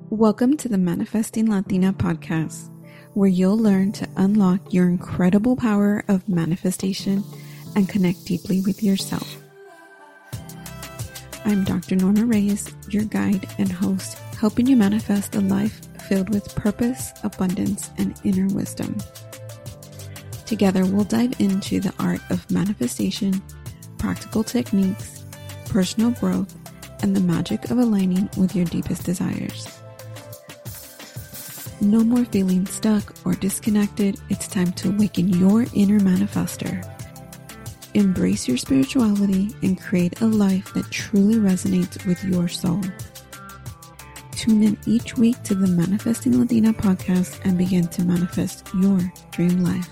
Welcome to the Manifesting Latina podcast, where you'll learn to unlock your incredible power of manifestation and connect deeply with yourself. I'm Dr. Norma Reyes, your guide and host, helping you manifest a life filled with purpose, abundance, and inner wisdom. Together, we'll dive into the art of manifestation, practical techniques, personal growth, and the magic of aligning with your deepest desires. No more feeling stuck or disconnected. It's time to awaken your inner manifester. Embrace your spirituality and create a life that truly resonates with your soul. Tune in each week to the Manifesting Latina podcast and begin to manifest your dream life.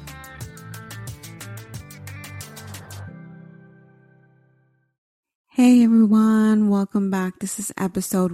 Hey everyone, welcome back. This is episode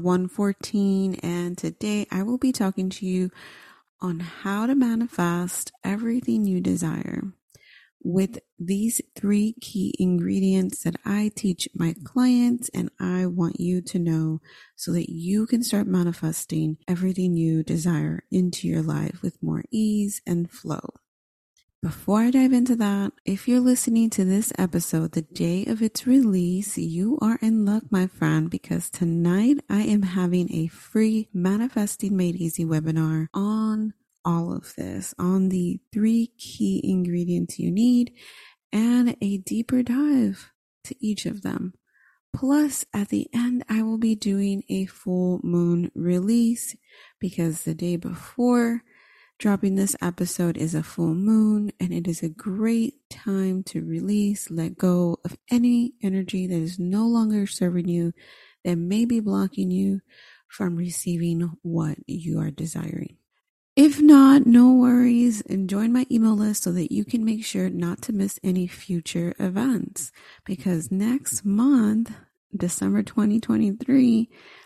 114, and today I will be talking to you on how to manifest everything you desire with these 3 key ingredients that I teach my clients and I want you to know so that you can start manifesting everything you desire into your life with more ease and flow. Before I dive into that, if you're listening to this episode the day of its release, you are in luck, my friend, because tonight I am having a free Manifesting Made Easy webinar on all of this, on the 3 key ingredients you need and a deeper dive to each of them. Plus, at the end, I will be doing a full moon release because the day before dropping this episode is a full moon, and it is a great time to release, let go of any energy that is no longer serving you, that may be blocking you from receiving what you are desiring. If not, no worries, and join my email list so that you can make sure not to miss any future events. Because next month, December 2023,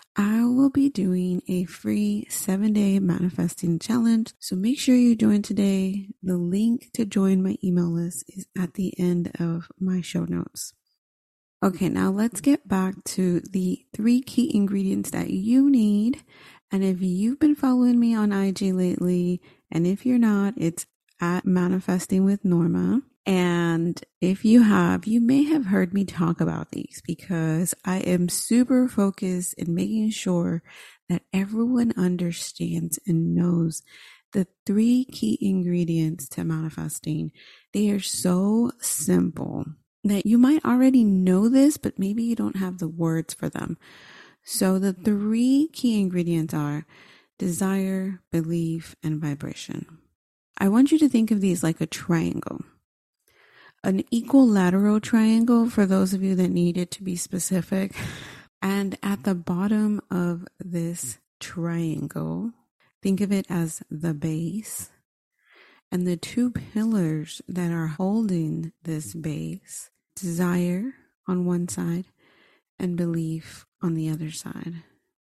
I will be doing a free 7-day manifesting challenge. So make sure you join today. The link to join my email list is at the end of my show notes. Okay, now let's get back to the 3 key ingredients that you need. And if you've been following me on IG lately, and if you're not, it's at Manifesting with Norma. And if you have, you may have heard me talk about these because I am super focused in making sure that everyone understands and knows the 3 key ingredients to manifesting. They are so simple that you might already know this, but maybe you don't have the words for them. So the 3 key ingredients are desire, belief, and vibration. I want you to think of these like a triangle. An equilateral triangle for those of you that need it to be specific. And at the bottom of this triangle, think of it as the base. And the 2 pillars that are holding this base, desire on one side and belief on the other side.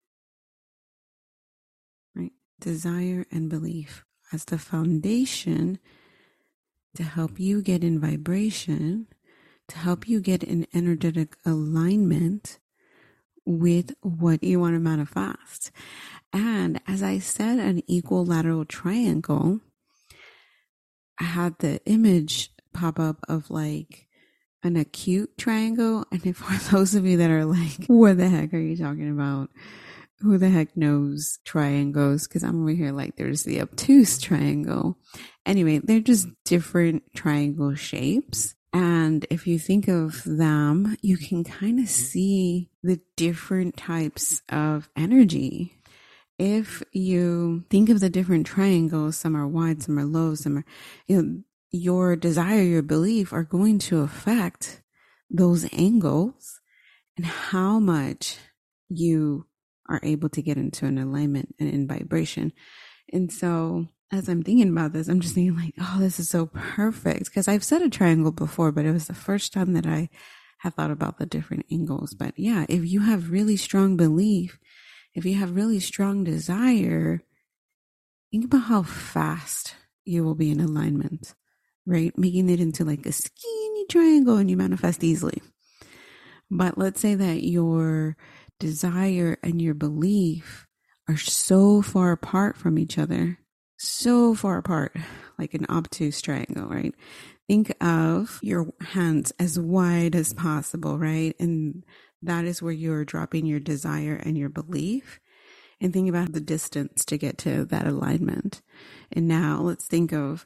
Right? Desire and belief as the foundation to help you get in vibration, to help you get in energetic alignment with what you want to manifest. And as I said, an equilateral triangle, I had the image pop up of like an acute triangle. And for those of you that are like, what the heck are you talking about? Who the heck knows triangles? Because I'm over here like there's the obtuse triangle. Anyway, they're just different triangle shapes. And if you think of them, you can kind of see the different types of energy. If you think of the different triangles, some are wide, some are low, some are, your desire, your belief are going to affect those angles and how much you are able to get into an alignment and in vibration. And so as I'm thinking about this, I'm just thinking like, oh, this is so perfect. Because I've said a triangle before, but it was the first time that I have thought about the different angles. But yeah, if you have really strong belief, if you have really strong desire, think about how fast you will be in alignment, right? Making it into like a skinny triangle and you manifest easily. But let's say that your desire and your belief are so far apart from each other, so far apart, like an obtuse triangle, right? Think of your hands as wide as possible, right? And that is where you're dropping your desire and your belief. And think about the distance to get to that alignment. And now let's think of,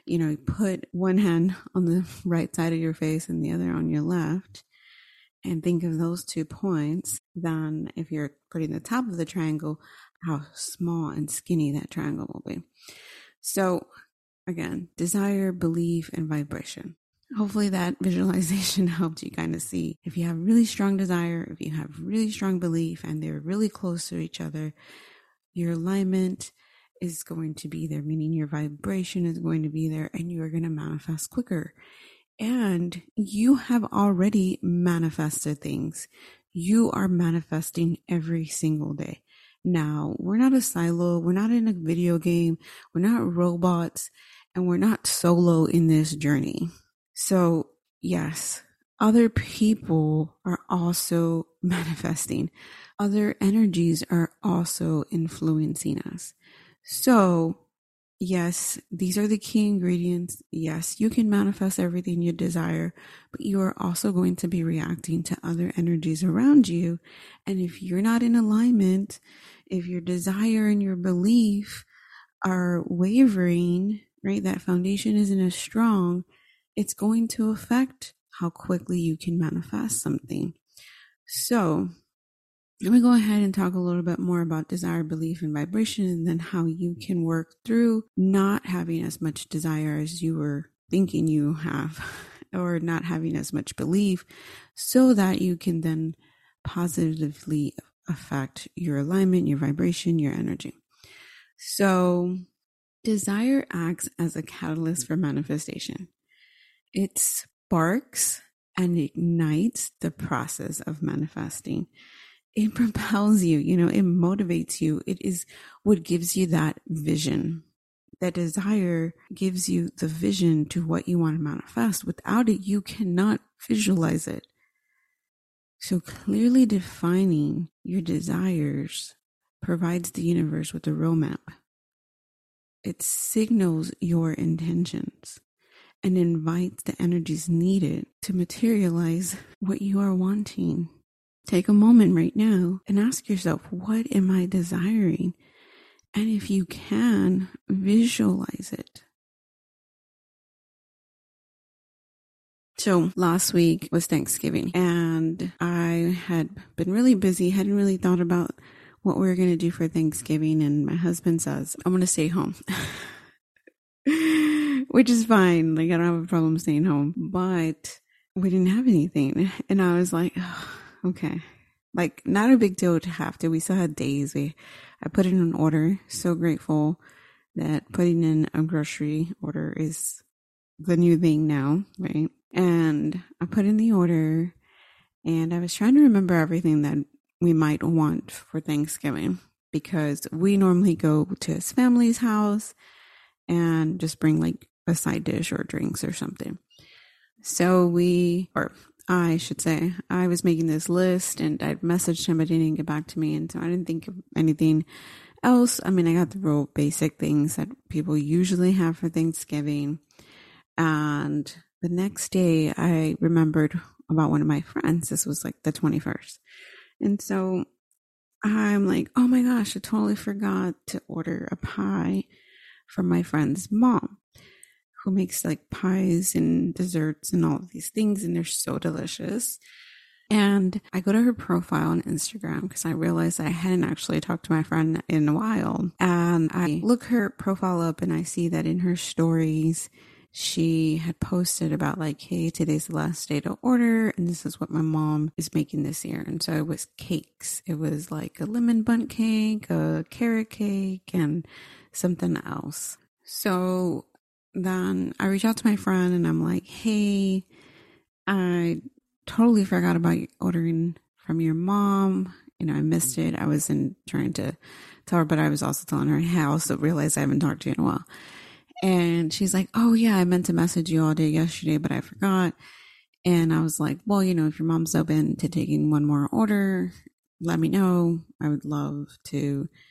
put one hand on the right side of your face and the other on your left. And think of those 2 points. Then if you're putting the top of the triangle, how small and skinny that triangle will be. So again, desire, belief, and vibration. Hopefully that visualization helped you kind of see if you have really strong desire, if you have really strong belief, and they're really close to each other, your alignment is going to be there, meaning your vibration is going to be there, and you are going to manifest quicker. And you have already manifested things. You are manifesting every single day. Now, we're not a silo. We're not in a video game. We're not robots, and we're not solo in this journey. So yes, other people are also manifesting. Other energies are also influencing us. So yes, these are the key ingredients. Yes, you can manifest everything you desire, but you are also going to be reacting to other energies around you. And if you're not in alignment, if your desire and your belief are wavering, right, that foundation isn't as strong, it's going to affect how quickly you can manifest something. So let me go ahead and talk a little bit more about desire, belief, and vibration, and then how you can work through not having as much desire as you were thinking you have, or not having as much belief, so that you can then positively affect your alignment, your vibration, your energy. So desire acts as a catalyst for manifestation. It sparks and ignites the process of manifesting. It propels you, it motivates you. It is what gives you that vision. That desire gives you the vision to what you want to manifest. Without it, you cannot visualize it. So clearly defining your desires provides the universe with a roadmap. It signals your intentions and invites the energies needed to materialize what you are wanting. Take a moment right now and ask yourself, what am I desiring? And if you can, visualize it. So last week was Thanksgiving, and I had been really busy, hadn't really thought about what we were going to do for Thanksgiving, and my husband says, I'm going to stay home. Which is fine. Like, I don't have a problem staying home, but we didn't have anything. And I was like, oh, okay. Like, not a big deal to have to. We still had days. I put in an order. So grateful that putting in a grocery order is the new thing now, right? And I put in the order, and I was trying to remember everything that we might want for Thanksgiving, because we normally go to his family's house and just bring like a side dish or drinks or something. So I should say, I was making this list, and I'd messaged him, but he didn't get back to me. And so I didn't think of anything else. I mean, I got the real basic things that people usually have for Thanksgiving. And the next day I remembered about one of my friends. This was like the 21st. And so I'm like, oh my gosh, I totally forgot to order a pie for my friend's mom, who makes like pies and desserts and all of these things, and they're so delicious. And I go to her profile on Instagram because I realized I hadn't actually talked to my friend in a while. And I look her profile up, and I see that in her stories, she had posted about like, hey, today's the last day to order, and this is what my mom is making this year. And so it was cakes. It was like a lemon bundt cake, a carrot cake, and something else. So then I reach out to my friend, and I'm like, hey, I totally forgot about ordering from your mom. I missed it. I wasn't trying to tell her, but I was also telling her, hey, I also realized I haven't talked to you in a while. And she's like, oh yeah, I meant to message you all day yesterday, but I forgot. And I was like, well, if your mom's open to taking one more order, let me know. I would love to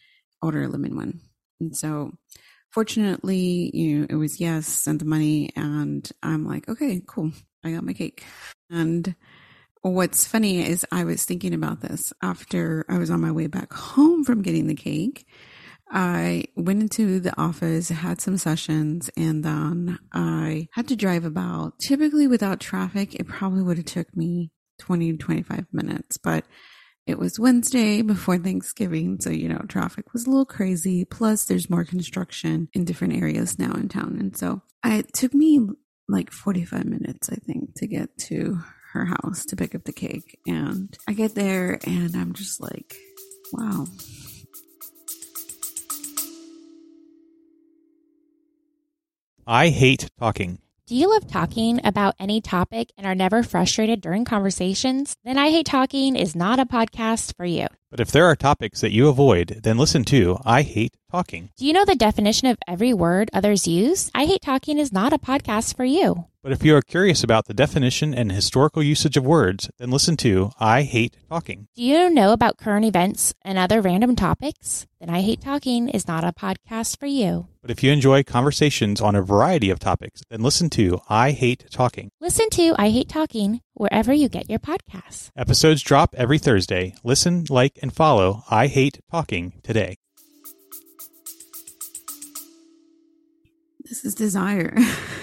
order a lemon one. And so fortunately, it was yes, sent the money, and I'm like, okay, cool. I got my cake. And what's funny is I was thinking about this after I was on my way back home from getting the cake. I went into the office, had some sessions, and then I had to drive about, typically without traffic, it probably would have took me 20 to 25 minutes, but it was Wednesday before Thanksgiving. So, traffic was a little crazy. Plus there's more construction in different areas now in town. And so it took me like 45 minutes, I think, to get to her house to pick up the cake. And I get there and I'm just like, wow. I hate talking. Do you love talking about any topic and are never frustrated during conversations? Then I Hate Talking is not a podcast for you. But if there are topics that you avoid, then listen to I Hate Talking. Do you know the definition of every word others use? I Hate Talking is not a podcast for you. But if you are curious about the definition and historical usage of words, then listen to I Hate Talking. Do you know about current events and other random topics? Then I Hate Talking is not a podcast for you. But if you enjoy conversations on a variety of topics, then listen to I Hate Talking. Listen to I Hate Talking wherever you get your podcasts. Episodes drop every Thursday. Listen, like, and follow I Hate Talking today. This is desire.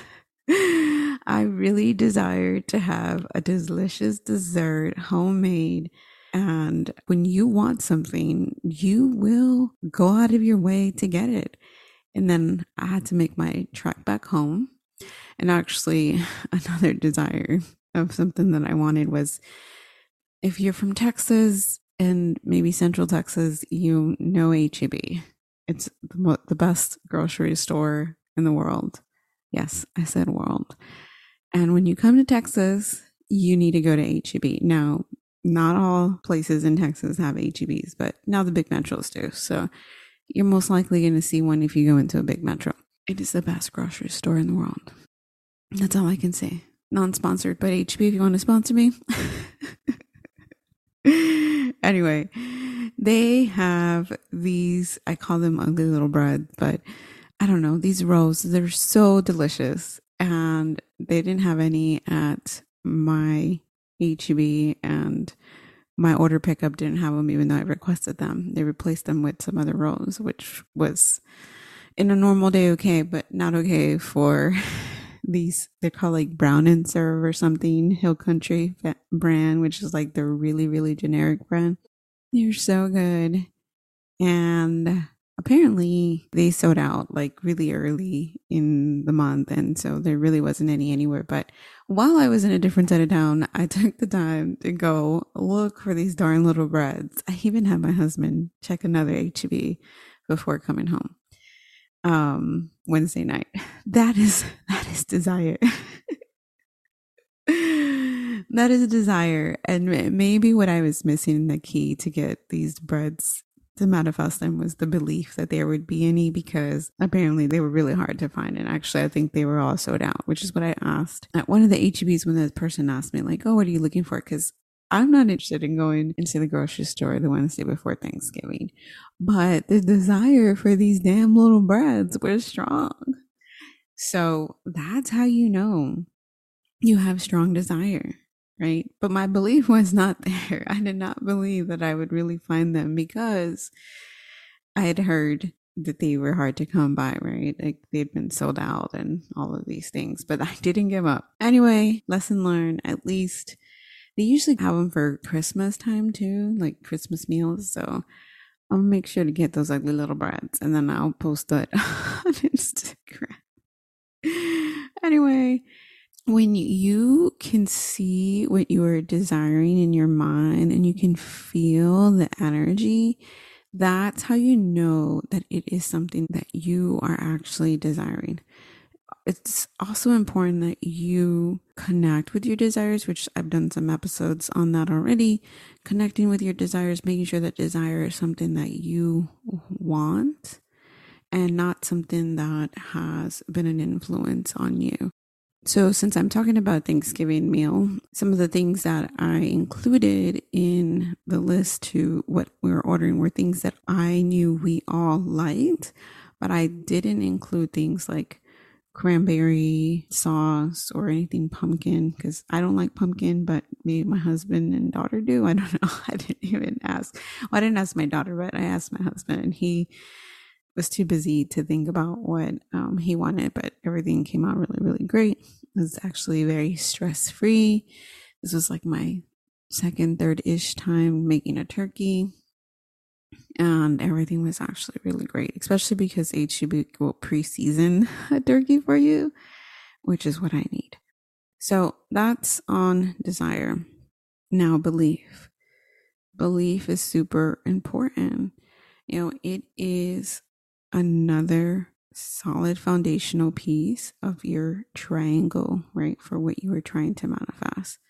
I really desire to have a delicious dessert, homemade. And when you want something, you will go out of your way to get it. And then I had to make my trek back home. And actually, another desire of something that I wanted was, if you're from Texas and maybe Central Texas, you know H-E-B. It's the best grocery store in the world. Yes, I said world. And when you come to Texas, you need to go to H-E-B. Now, not all places in Texas have H-E-Bs, but now the big metros do. So you're most likely going to see one if you go into a big metro. It is the best grocery store in the world. That's all I can say. Non-sponsored, but H-E-B, if you want to sponsor me. Anyway, they have these, I call them ugly little bread, but I don't know, these rolls, they're so delicious. And they didn't have any at my H-E-B, and my order pickup didn't have them even though I requested them. They replaced them with some other rolls, which was in a normal day okay, but not okay for these. They're called like Brown and Serve or something, Hill Country brand, which is like the really, really generic brand. They're so good. And apparently they sold out like really early in the month, and so there really wasn't any anywhere. But while I was in a different side of town, I took the time to go look for these darn little breads. I even had my husband check another H-E-B before coming home Wednesday night. That is desire. That is a desire. And maybe what I was missing, the key to get these breads to manifest them, was the belief that there would be any, because apparently they were really hard to find. And actually, I think they were all sold out, which is what I asked at one of the H-E-Bs when the person asked me, like, oh, what are you looking for? Because I'm not interested in going into the grocery store the Wednesday before Thanksgiving. But the desire for these damn little breads was strong. So that's how you know you have strong desire, right? But my belief was not there. I did not believe that I would really find them, because I had heard that they were hard to come by, right? Like they'd been sold out and all of these things, but I didn't give up. Anyway, lesson learned. At least they usually have them for Christmas time too, like Christmas meals. So I'll make sure to get those ugly little breads, and then I'll post it on Instagram. Anyway, when you can see what you are desiring in your mind and you can feel the energy, that's how you know that it is something that you are actually desiring. It's also important that you connect with your desires, which I've done some episodes on that already. Connecting with your desires, making sure that desire is something that you want and not something that has been an influence on you. So since I'm talking about Thanksgiving meal, some of the things that I included in the list to what we were ordering were things that I knew we all liked, but I didn't include things like cranberry sauce or anything pumpkin because I don't like pumpkin, but maybe my husband and daughter do. I don't know. I didn't even ask. Well, I didn't ask my daughter, but I asked my husband, and he was too busy to think about what he wanted, but everything came out really, really great. It was actually very stress free. This was like my second, third-ish time making a turkey. And everything was actually really great, especially because HEB will pre-season a turkey for you, which is what I need. So that's on desire. Now, belief. Belief is super important. It is another solid foundational piece of your triangle, right, for what you were trying to manifest.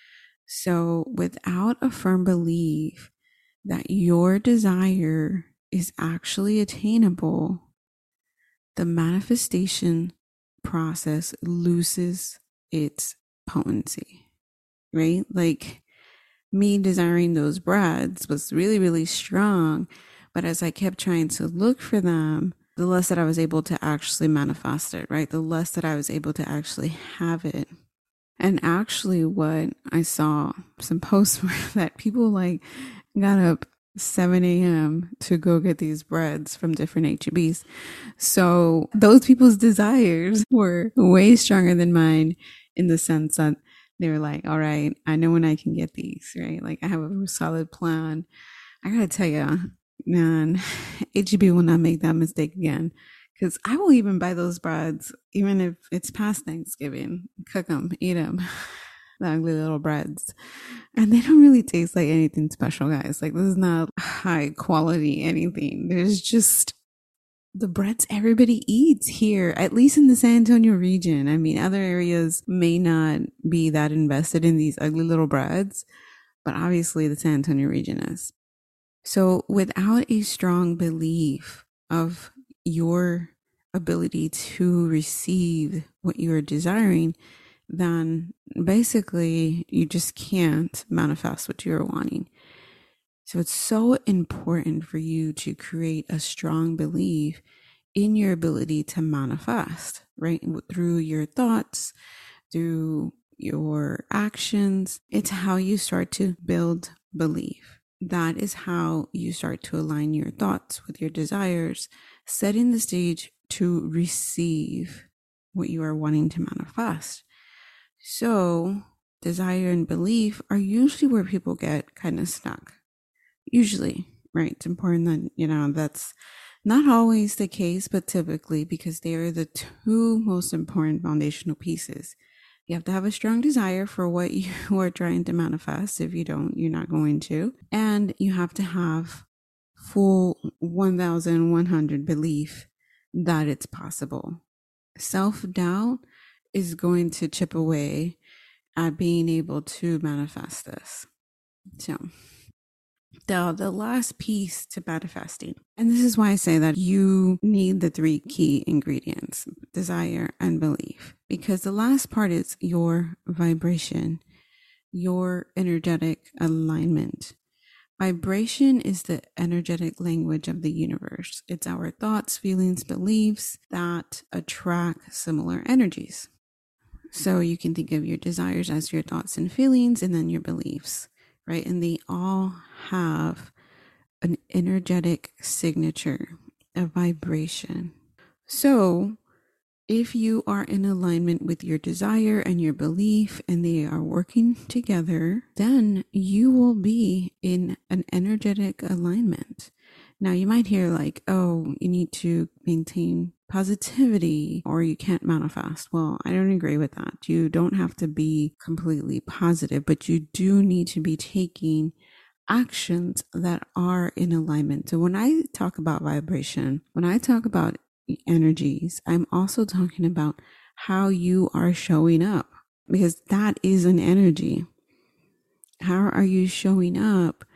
So without a firm belief that your desire is actually attainable, the manifestation process loses its potency, right? Like me desiring those breads was really, really strong. But as I kept trying to look for them, the less that I was able to actually manifest it, right? The less that I was able to actually have it. And actually what I saw some posts were that people like got up 7 a.m. to go get these breads from different HEBs. So those people's desires were way stronger than mine in the sense that they were like, all right, I know when I can get these, right? Like I have a solid plan. I gotta tell you, man, HEB will not make that mistake again. Because I will even buy those breads, even if it's past Thanksgiving, cook them, eat them. The ugly little breads. And they don't really taste like anything special, guys. Like this is not high quality anything. There's just the breads everybody eats here, at least in the San Antonio region. I mean, other areas may not be that invested in these ugly little breads, but obviously the San Antonio region is. So without a strong belief of your ability to receive what you are desiring, then basically you just can't manifest what you're wanting. So it's so important for you to create a strong belief in your ability to manifest, right? Through your thoughts, through your actions. It's how you start to build belief. That is how you start to align your thoughts with your desires, setting the stage to receive what you are wanting to manifest. So desire and belief are usually where people get kind of stuck. Usually, right? It's important that, that's not always the case, but typically, because they are the two most important foundational pieces. You have to have a strong desire for what you are trying to manifest. If you don't, you're not going to. And you have to have full 1,100 belief that it's possible. Self-doubt is going to chip away at being able to manifest this. So the last piece to manifesting, and this is why I say that you need the three key ingredients, desire and belief, because the last part is your vibration, your energetic alignment. Vibration is the energetic language of the universe. It's our thoughts, feelings, beliefs that attract similar energies. So you can think of your desires as your thoughts and feelings, and then your beliefs, right? And they all have an energetic signature, a vibration. So if you are in alignment with your desire and your belief and they are working together, then you will be in an energetic alignment. Now you might hear like, oh, you need to maintain positivity or you can't manifest. Well, I don't agree with that. You don't have to be completely positive, but you do need to be taking actions that are in alignment. So when I talk about vibration, when I talk about energies, I'm also talking about how you are showing up, because that is an energy. How are you showing up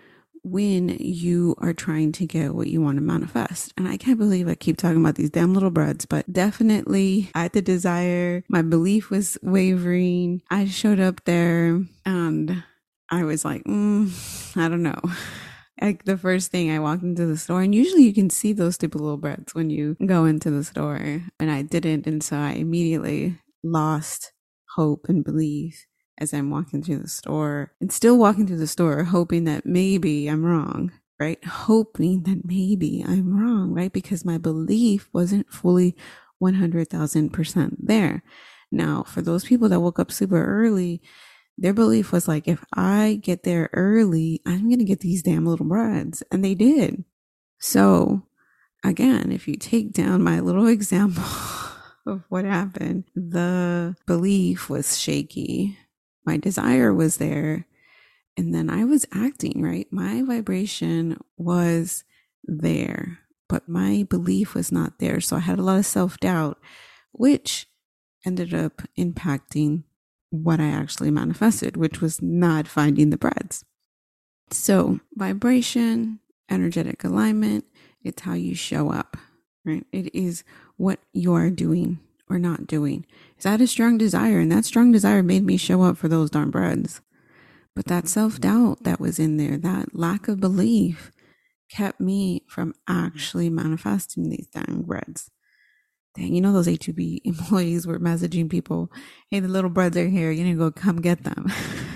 when you are trying to get what you want to manifest. And I can't believe I keep talking about these damn little breads, but definitely I had the desire. My belief was wavering. I showed up there and I was like, I don't know. Like the first thing I walked into the store, and usually you can see those stupid little breads when you go into the store, and I didn't. And so I immediately lost hope and belief as I'm walking through the store, and still walking through the store, hoping that maybe I'm wrong, right? Hoping that maybe I'm wrong, right? Because my belief wasn't fully 100,000% there. Now, for those people that woke up super early, their belief was like, if I get there early, I'm going to get these damn little breads. And they did. So again, if you take down my little example of what happened, the belief was shaky. My desire was there. And then I was acting, right? My vibration was there, but my belief was not there. So I had a lot of self-doubt, which ended up impacting what I actually manifested, which was not finding the breads. So vibration, energetic alignment, it's how you show up, right? It is what you are doing or not doing. Is that a strong desire? And that strong desire made me show up for those darn breads. But that self-doubt that was in there, that lack of belief, kept me from actually manifesting these dang breads. Dang, you know those H-E-B employees were messaging people, hey, the little breads are here, you need to go come get them.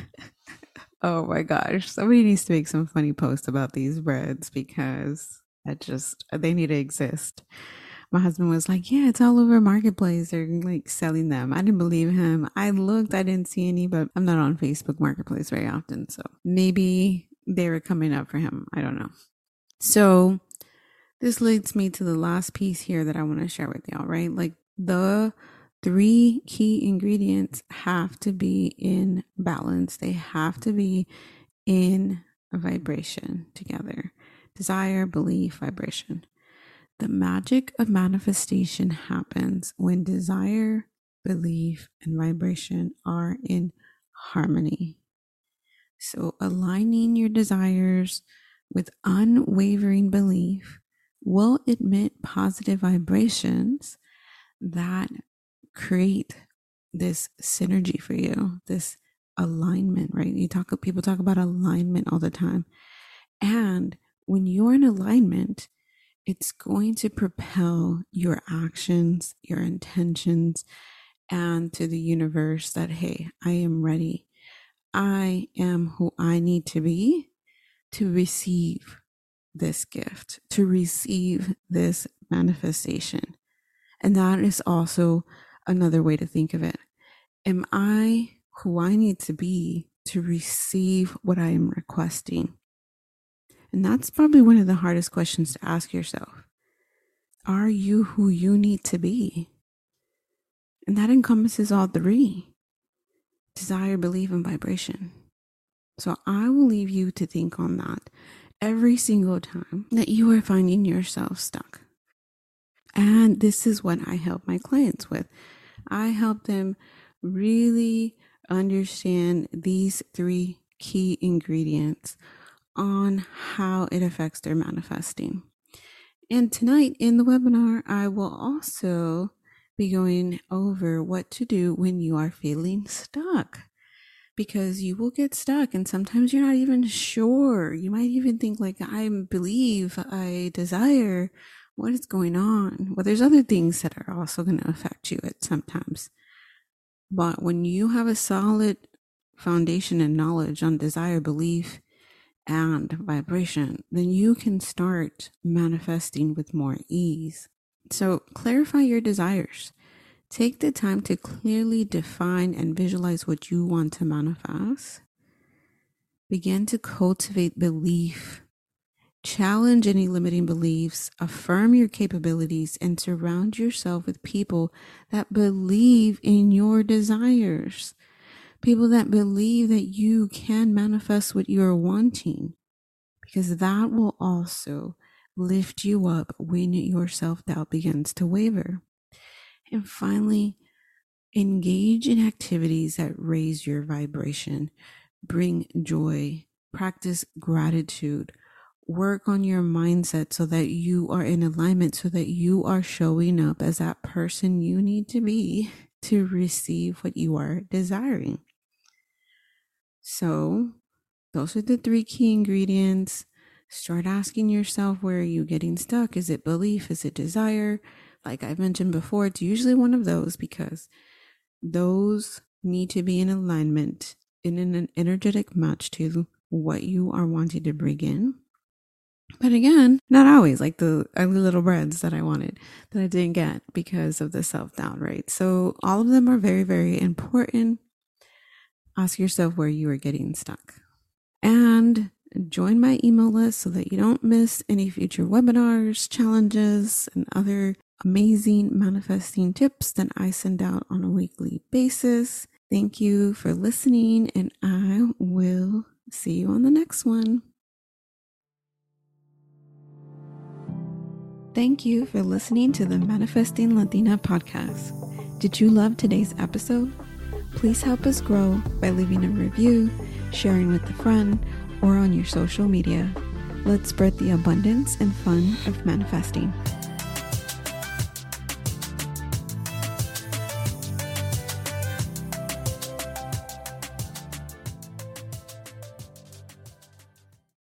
Oh my gosh, somebody needs to make some funny posts about these breads because they need to exist. My husband was like, yeah, it's all over Marketplace. They're like selling them. I didn't believe him. I looked, I didn't see any, but I'm not on Facebook Marketplace very often. So maybe they were coming up for him. I don't know. So this leads me to the last piece here that I want to share with y'all, right? Like the 3 key ingredients have to be in balance. They have to be in a vibration together. Desire, belief, vibration. The magic of manifestation happens when desire, belief, and vibration are in harmony. So aligning your desires with unwavering belief will emit positive vibrations that create this synergy for you, this alignment, right? People talk about alignment all the time. And when you're in alignment, it's going to propel your actions, your intentions, and to the universe that, hey, I am ready. I am who I need to be to receive this gift, to receive this manifestation. And that is also another way to think of it. Am I who I need to be to receive what I am requesting? And that's probably one of the hardest questions to ask yourself. Are you who you need to be? And that encompasses all 3: desire, belief, and vibration. So I will leave you to think on that every single time that you are finding yourself stuck. And this is what I help my clients with. I help them really understand these 3 key ingredients on how it affects their manifesting. And tonight in the webinar, I will also be going over what to do when you are feeling stuck. Because you will get stuck and sometimes you're not even sure. You might even think like, I believe, I desire, what is going on? Well, there's other things that are also going to affect you at sometimes. But when you have a solid foundation and knowledge on desire, belief, and vibration, then you can start manifesting with more ease. So clarify your desires. Take the time to clearly define and visualize what you want to manifest. Begin to cultivate belief. Challenge any limiting beliefs. Affirm your capabilities and surround yourself with people that believe in your desires. People that believe that you can manifest what you're wanting, because that will also lift you up when your self-doubt begins to waver. And finally, engage in activities that raise your vibration, bring joy, practice gratitude, work on your mindset so that you are in alignment, so that you are showing up as that person you need to be to receive what you are desiring. So those are the 3 key ingredients. Start asking yourself, where are you getting stuck? Is it belief? Is it desire? Like I mentioned before, it's usually one of those, because those need to be in alignment, in an energetic match to what you are wanting to bring in. But again, not always, like the ugly little breads that I wanted that I didn't get because of the self-doubt, right? So all of them are very, very important. Ask yourself where you are getting stuck. And join my email list so that you don't miss any future webinars, challenges, and other amazing manifesting tips that I send out on a weekly basis. Thank you for listening, and I will see you on the next one. Thank you for listening to the Manifesting Latina podcast. Did you love today's episode? Please help us grow by leaving a review, sharing with a friend, or on your social media. Let's spread the abundance and fun of manifesting.